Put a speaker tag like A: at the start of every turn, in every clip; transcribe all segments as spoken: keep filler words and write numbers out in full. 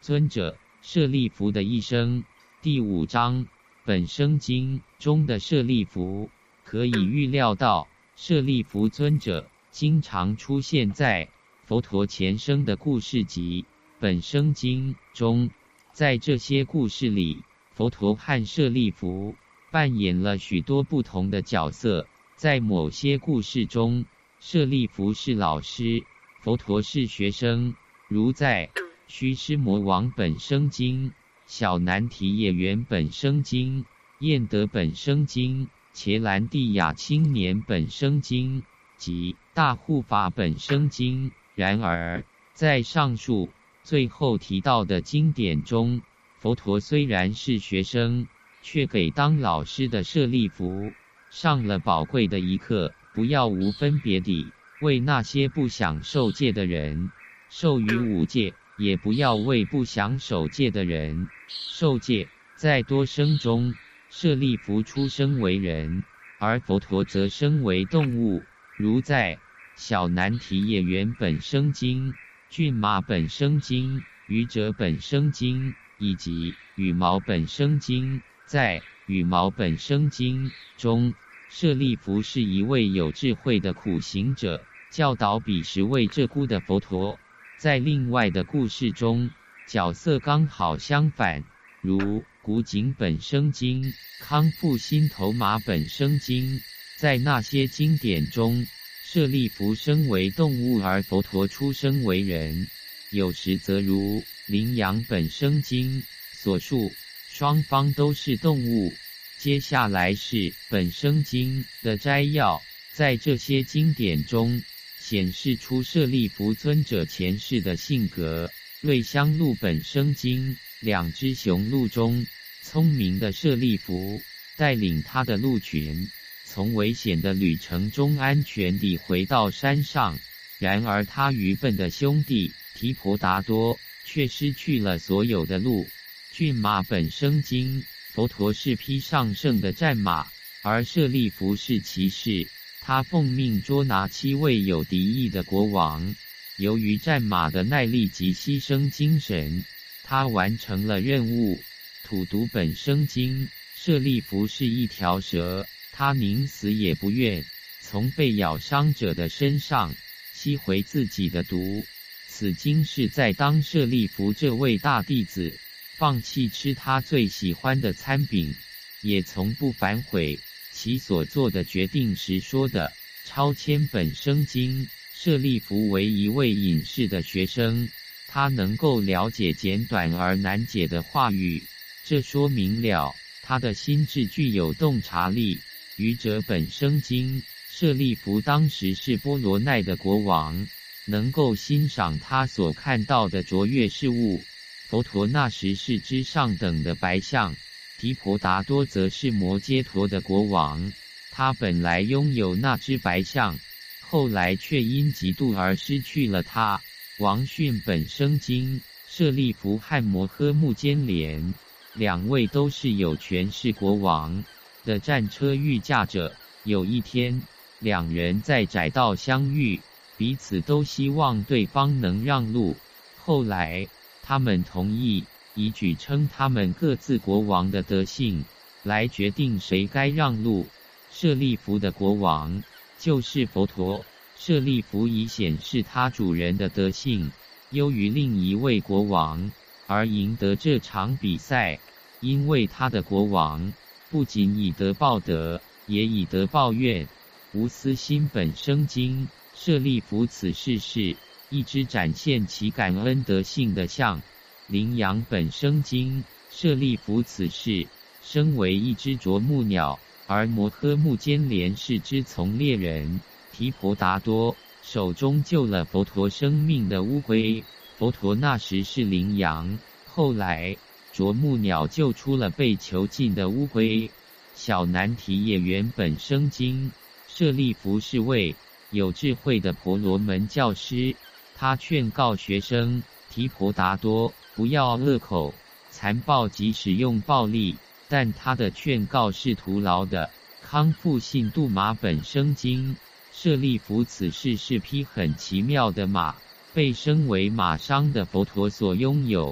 A: 尊者舍利弗的一生。第五章本生经中的舍利弗，可以预料到，舍利弗尊者经常出现在佛陀前生的故事集本生经中。在这些故事里，佛陀和舍利弗扮演了许多不同的角色。在某些故事中，舍利弗是老师，佛陀是学生，如在须尸魔王本生经、小难提也园本生经、彦德本生经、伽蓝蒂亚青年本生经及大护法本生经。然而，在上述最后提到的经典中，佛陀虽然是学生，却给当老师的舍利弗上了宝贵的一课：不要无分别地为那些不想受戒的人授予五戒，也不要为不想守戒的人受戒。在多生中，舍利弗出生为人，而佛陀则生为动物，如在小难提也园本生经、骏马本生经、愚者本生经以及羽毛本生经。在羽毛本生经中，舍利弗是一位有智慧的苦行者，教导彼时为鹧鸪的佛陀。在另外的故事中，角色刚好相反，如古井本生经、康复心头马本生经。在那些经典中，舍利弗生为动物，而佛陀出生为人。有时则如羚羊本生经所述，双方都是动物。接下来是本生经的摘要，在这些经典中显示出舍利弗尊者前世的性格。瑞香鹿本生经，两只雄鹿中，聪明的舍利弗带领他的鹿群从危险的旅程中安全地回到山上，然而他愚笨的兄弟提婆达多却失去了所有的鹿。骏马本生经，佛陀是披上圣的战马，而舍利弗是骑士，他奉命捉拿七位有敌意的国王。由于战马的耐力及牺牲精神，他完成了任务。土毒本生经，舍利弗是一条蛇，他宁死也不愿从被咬伤者的身上吸回自己的毒。此经是在当舍利弗这位大弟子放弃吃他最喜欢的餐饼，也从不反悔其所做的决定时说的。超千本生经，舍利弗为一位隐士的学生，他能够了解简短而难解的话语，这说明了他的心智具有洞察力。愚者本生经，舍利弗当时是波罗奈的国王，能够欣赏他所看到的卓越事物。佛陀那时是只上等的白象，提婆达多则是摩揭陀的国王。他本来拥有那只白象，后来却因嫉妒而失去了它。王训本生经，舍利弗和摩诃目犍连两位都是有权势国王的战车御驾者。有一天，两人在窄道相遇，彼此都希望对方能让路。后来他们同意以举称他们各自国王的德性来决定谁该让路。舍利弗的国王就是佛陀，舍利弗以显示他主人的德性优于另一位国王而赢得这场比赛。因为他的国王不仅以德报德，也以德报怨。无私心本生经，舍利弗此事是一只展现其感恩德性的象。羚羊本生经，舍利弗此事身为一只啄木鸟，而摩诃目犍连是只从猎人提婆达多手中救了佛陀生命的乌龟。佛陀那时是羚羊，后来啄木鸟救出了被囚禁的乌龟。小难提也园本生经，舍利弗是位有智慧的婆罗门教师，他劝告学生提婆达多不要恶口残暴及使用暴力，但他的劝告是徒劳的。康复信度马本生经，舍利弗此事是匹很奇妙的马，被升为马商的佛陀所拥有。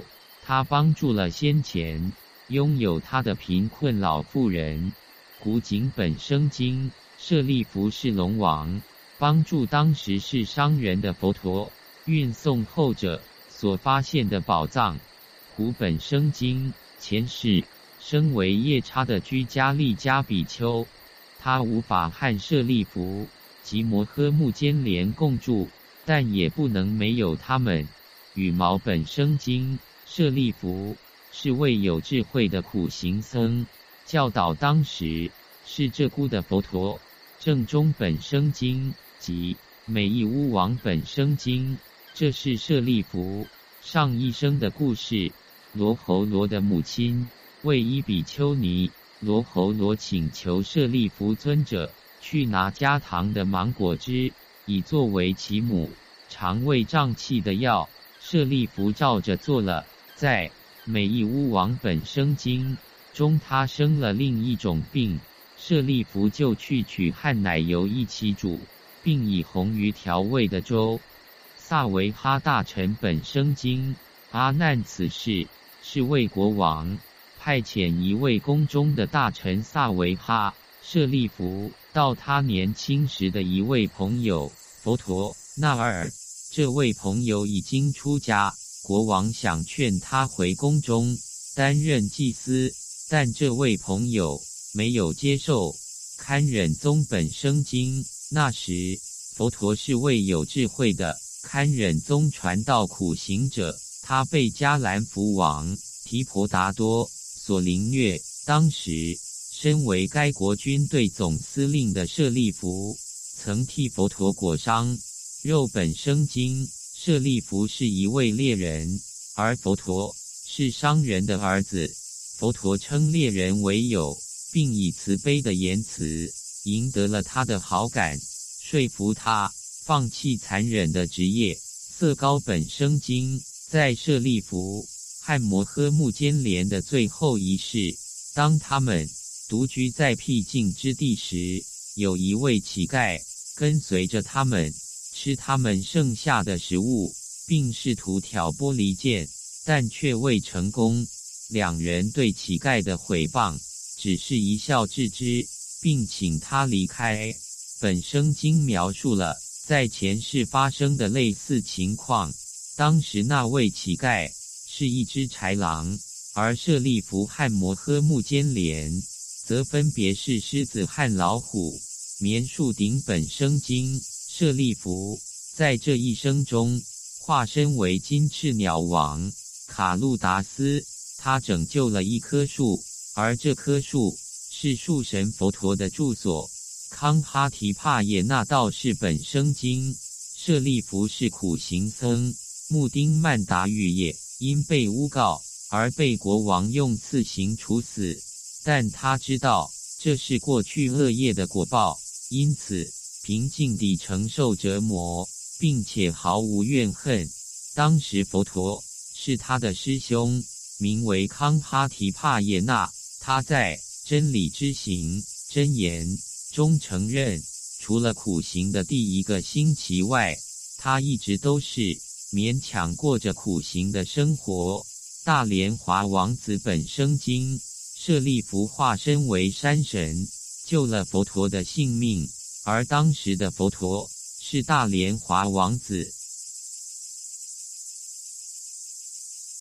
A: 他帮助了先前拥有他的贫困老妇人。古井本生经，舍利弗是龙王，帮助当时是商人的佛陀运送后者所发现的宝藏。古本生经，前世身为夜叉的居家利家比丘，他无法和舍利弗及摩诃目犍连共住，但也不能没有他们。羽毛本生经，舍利弗是位有智慧的苦行僧，教导当时是鹧鸪的佛陀。正中本生经及美义乌王本生经，这是舍利弗上一生的故事。罗侯罗的母亲为伊比丘尼，罗侯罗请求舍利弗尊者去拿加糖的芒果汁，以作为其母肠胃胀气的药。舍利弗照着做了。在美义乌王本生经中，他生了另一种病，舍利弗就去取和奶油一起煮，并以红鱼调味的粥。萨维哈大臣本生经，阿难此事是为国王派遣一位宫中的大臣萨维哈舍利弗到他年轻时的一位朋友佛陀那儿。这位朋友已经出家，国王想劝他回宫中担任祭司，但这位朋友没有接受。堪忍宗本生经，那时佛陀是位有智慧的堪忍宗传道苦行者，他被迦兰福王提婆达多所凌虐。当时身为该国军队总司令的舍利弗曾替佛陀裹伤。肉本生经，舍利弗是一位猎人，而佛陀是商人的儿子。佛陀称猎人为友，并以慈悲的言辞赢得了他的好感，说服他放弃残忍的职业。色高本生经，在舍利弗和摩诃目犍连的最后一世，当他们独居在僻静之地时，有一位乞丐跟随着他们，吃他们剩下的食物，并试图挑拨离间，但却未成功。两人对乞丐的毁谤只是一笑置之，并请他离开。本生经描述了在前世发生的类似情况。当时那位乞丐是一只豺狼，而舍利弗和摩诃目犍连则分别是狮子和老虎。棉树顶本生经，舍利弗在这一生中化身为金翅鸟王卡路达斯，他拯救了一棵树，而这棵树是树神佛陀的住所。康哈提帕耶那道士本生经，舍利弗是苦行僧，目丁曼达玉也，因被诬告而被国王用刺刑处死，但他知道这是过去恶业的果报，因此平静地承受折磨，并且毫无怨恨。当时佛陀是他的师兄，名为康哈提帕耶那，他在真理之行真言中承认，除了苦行的第一个星期外，他一直都是勉强过着苦行的生活。大莲华王子本生经，舍利弗化身为山神，救了佛陀的性命，而当时的佛陀是大莲华王子。